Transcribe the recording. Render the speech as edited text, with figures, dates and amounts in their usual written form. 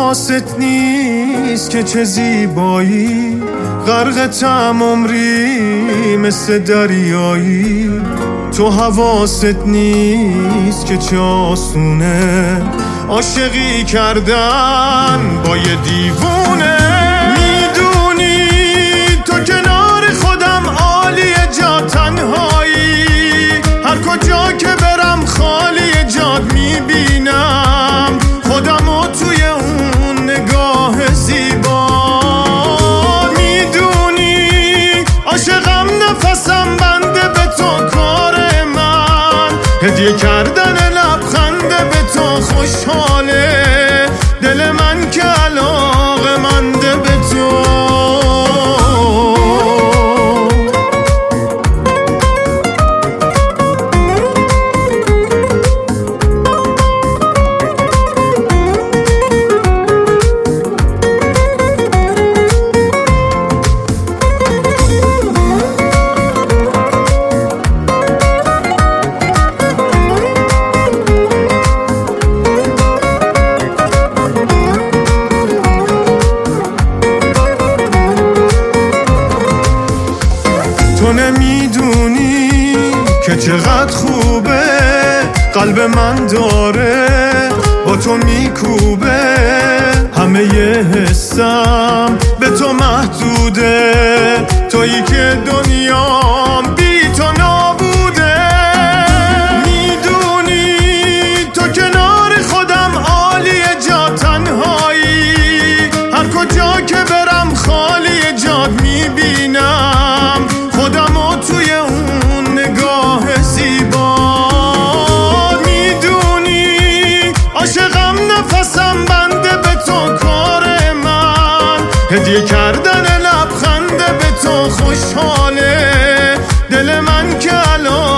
حواست نیست که چه زیبایی، غرق عمری مثل دریایی. تو حواست نیست که چه آسونه عاشقی کردن با یه دیوونه. میدونی تو کنار خودم عالیه، جا تنهایی، هر کجا که برم خالی جاد میبینم خودمو توی اون نگاه زیبا. میدونی عاشقم، نفسم بنده به تو، کار من هدیه کردن لبخنده به تو. خوشحاله دل من که علاقه‌منده به تو. تو نمیدونی که چقدر خوبه قلب من داره با تو میکوبه. همه ی حسم به تو محدوده، تویی که دنیام بی تو نابوده. میدونی تو کنار خودم عالیه، جا تنهایی، هر کجا که برم خالی جاد میبینم خودمو توی اون نگاه زیبا. میدونی عاشقم، نفسم بنده به تو، کار من هدیه کردن لبخنده به تو. خوشحاله دل من که